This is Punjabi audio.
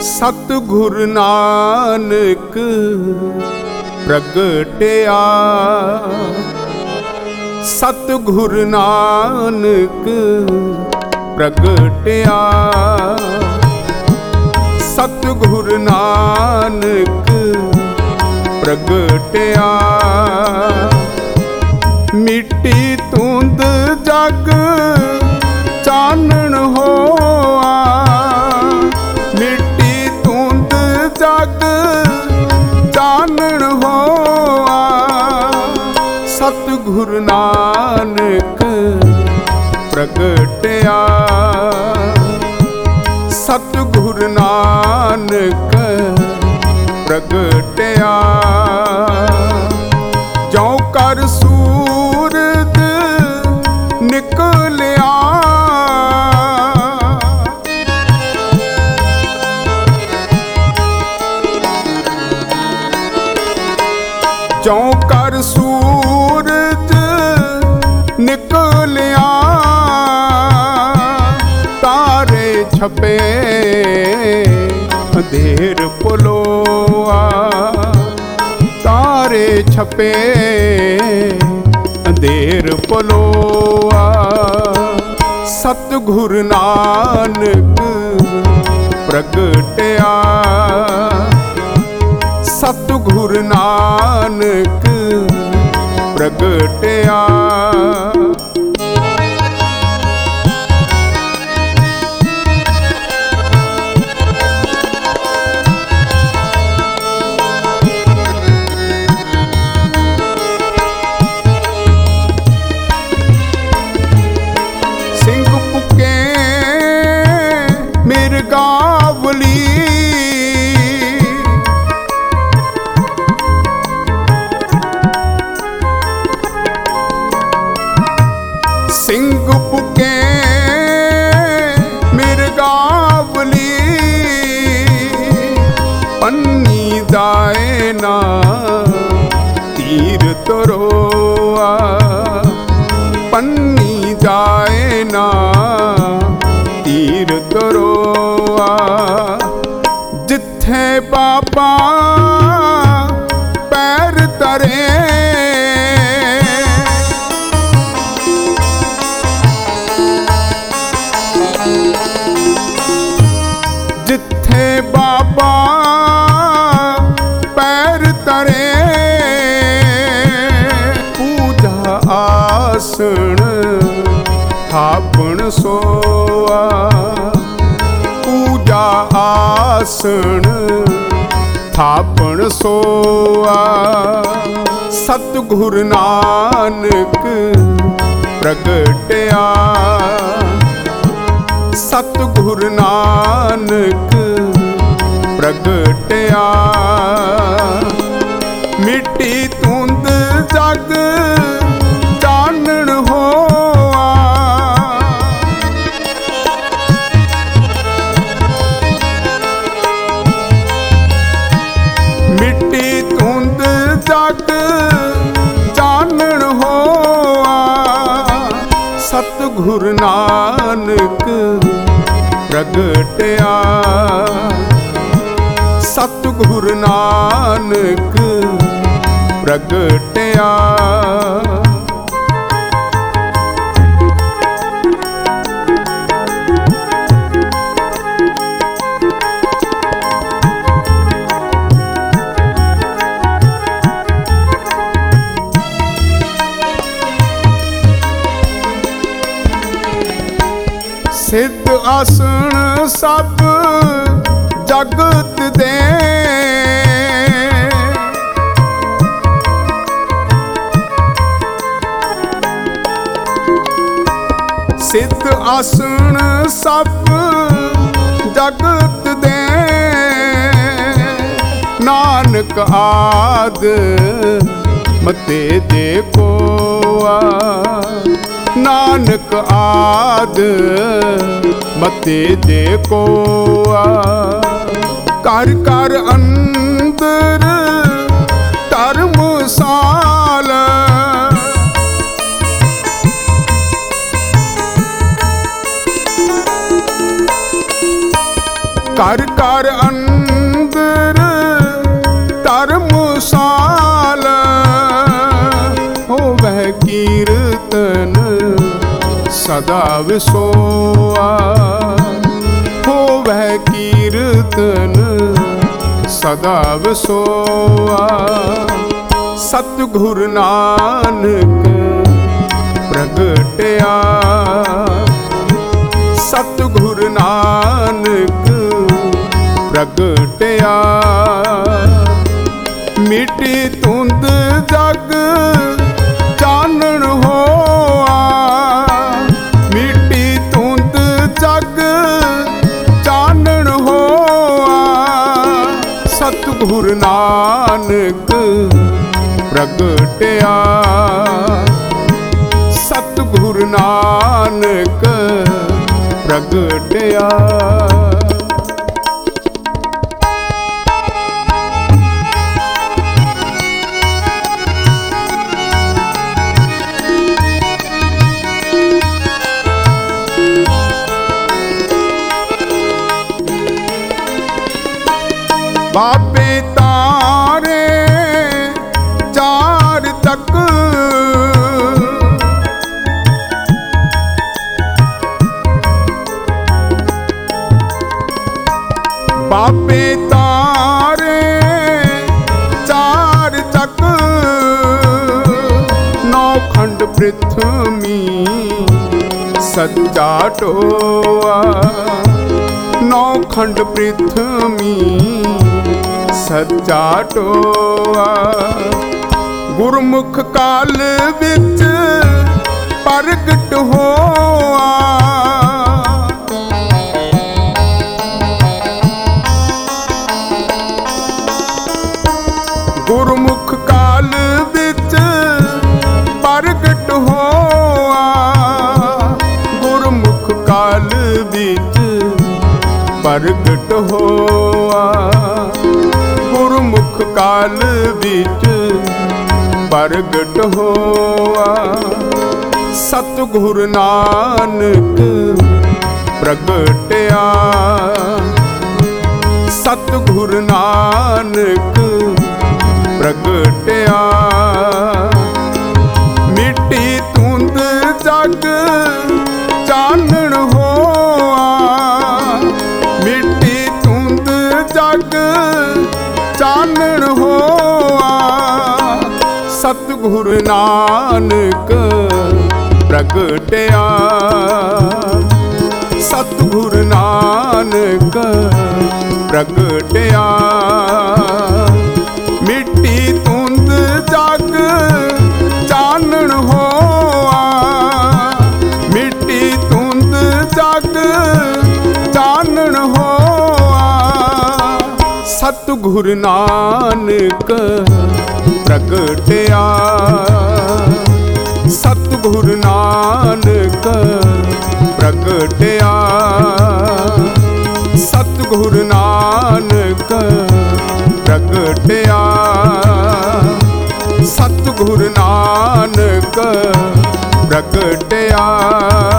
ਸਤਿਗੁਰ ਨਾਨਕ ਪ੍ਰਗਟਿਆ, ਸਤਿਗੁਰ ਨਾਨਕ ਪ੍ਰਗਟਿਆ, ਸਤਿਗੁਰ ਨਾਨਕ ਪ੍ਰਗਟਿਆ। ਮਿੱਟੀ ਧੁੰਦ ਜਗ ਚਾਨਣ ਹੋਆ, ਮਿੱਟੀ ਧੁੰਦ ਜਗ ਚਾਨਣ ਹੋਆ। ਸਤਿਗੁਰ ਨਾਨਕ ਪ੍ਰਗਟਿਆ, ਸਤਿਗੁਰ ਨਾਨਕ ਪ੍ਰਗਟਿਆ। ਜਉ ਕਰ ਸੂਰਜ ਨਿਕਲਿਆ, ਜਉ ਕਰ ਸੂਰਜ ਨਿਕਲਿਆ। ਤਾਰੇ ਛਪੇ ਅੰਧੇਰ ਪਲੋਆ, ਤਾਰੇ ਛਪੇ ਅੰਧੇਰ ਪਲੋਆ। ਸਤਿਗੁਰ ਨਾਨਕ ਪ੍ਰਗਟਿਆ, ਸਤਿਗੁਰ ਨਾਨਕ ਪ੍ਰਗਟਿਆ। ਸਿੰਘ ਪੁੱਕੇ ਮਿਰਗਾਵਲੀ, ਸਿੰਘ ਪੁੱਕੇ ਮਿਰਗਾਵਲੀ। ਪੰਨੀ ਜਾਏ ਨਾ ਤੀਰ ਤਰੋਆ, ਪੰਨੀ ਜਾਏ ਨਾ ਤੀਰ ਤਰੋਆ। ਜਿੱਥੇ ਬਾਬਾ ਪੈਰ ਧਰੇ, ਜਿੱਥੇ ਬਾਬਾ ਪੈਰ ਧਰੇ। ਪੂਜਾ ਆਸਣ ਥਾਪਣ ਸੋਆ, ਪੂਜਾ ਆਸਣ ਥਾਪਣ ਸੋਆ। ਸਤਿਗੁਰ ਨਾਨਕ ਪ੍ਰਗਟਿਆ, ਸਤਿਗੁਰ ਨਾਨਕ ਪ੍ਰਗਟਿਆ। ਮਿੱਟੀ ਧੁੰਦ ਜਗ ਚਾਨਣ ਹੋਆ, ਮਿੱਟੀ ਧੁੰਦ ਜਗ ਚਾਨਣ ਹੋਆ। ਸਤਿਗੁਰ ਨਾਨਕ ਪ੍ਰਗਟਿਆ, ਸਤਿਗੁਰ ਨਾਨਕ ਪ੍ਰਗਟਿਆ। ਸਿੱਧ ਆਸਣ ਸਭ ਜਗਤ ਦੇ, ਸਿੱਧ ਆਸਣ ਸਭ ਜਗਤ ਦੇ। ਨਾਨਕ ਆਦ ਮਤੇ ਦੇ ਕੋਆ, ਨਾਨਕ ਆਦ ਮਤੇ ਦੇ ਕੋਆ। ਘਰ ਘਰ ਅੰਦਰ ਧਰਮਸਾਲ, ਘਰ ਘਰ ਅੰਦਰ ਧਰਮਸਾਲ ਹੋਵੇ ਕੀਰਤਨ ਸਦਾ ਵਿਸੋਆ ਹੋਵੇ ਕੀਰਤਨ ਸਦਾ ਵਿਸੋਆ ਸਤਿਗੁਰ ਨਾਨਕ ਪ੍ਰਗਟਿਆ ਸਤਿਗੁਰ ਨਾਨਕ ਪ੍ਰਗਟਿਆ ਮਿਟੀ ਧੁੰਦ ਜਗ ਚਾਨਣ ਹੋਆ ਮਿਟੀ ਧੁੰਦ ਜਗ ਚਾਨਣ ਹੋਆ ਸਤਿਗੁਰ ਨਾਨਕ ਪ੍ਰਗਟਿਆ ਸਤਿਗੁਰ ਨਾਨਕ ਪ੍ਰਗਟਿਆ ਬਾਬੇ ਤਾਰੇ ਚਾਰ ਤੱਕ ਬਾਬੇ ਤਾਰੇ ਚਾਰ ਤੱਕ ਨੌ ਖੰਡ ਪ੍ਰਿਥਵੀ ਸੱਚਾ ਟੋਆ ਨੌ ਖੰਡ ਪ੍ਰਿਥਵੀ ਸੱਚਾ ਟੋਆ ਗੁਰਮੁਖ ਕਾਲ ਵਿੱਚ ਪ੍ਰਗਟ ਹੋਆ ਗੁਰਮੁਖ ਕਾਲ ਵਿੱਚ ਪ੍ਰਗਟ ਹੋਆ ਗੁਰਮੁਖ ਕਾਲ ਵਿੱਚ ਪ੍ਰਗਟ ਹੋਆ ਗੁਰਮੁਖ ਕਾਲ ਵਿੱਚ ਪ੍ਰਗਟ ਹੋਆ ਸਤਿਗੁਰ ਨਾਨਕ ਪ੍ਰਗਟਿਆ ਸਤਿਗੁਰ ਨਾਨਕ ਪ੍ਰਗਟਿਆ ਮਿੱਟੀ ਧੁੰਦ ਜਗ ਚਾਨਣ ਹੋਆ ਮਿੱਟੀ ਧੁੰਦ ਜਗ ਚਾਨਣ ਹੋਆ ਸਤਿਗੁਰ ਨਾਨਕ ਪ੍ਰਗਟਿਆ ਸਤਿਗੁਰ ਨਾਨਕ ਪ੍ਰਗਟਿਆ ਮਿੱਟੀ ਧੁੰਦ ਜਗ ਚਾਨਣ ਹੋਆ ਮਿੱਟੀ ਧੁੰਦ ਜਗ ਚਾਨਣ ਹੋਆ ਸਤਿਗੁਰ ਨਾਨਕ ਪ੍ਰਗਟਿਆ ਸਤਿਗੁਰ ਨਾਨਕ ਪ੍ਰਗਟਿਆ ਸਤਿਗੁਰ ਨਾਨਕ ਪ੍ਰਗਟਿਆ ਸਤਿਗੁਰ ਨਾਨਕ ਪ੍ਰਗਟਿਆ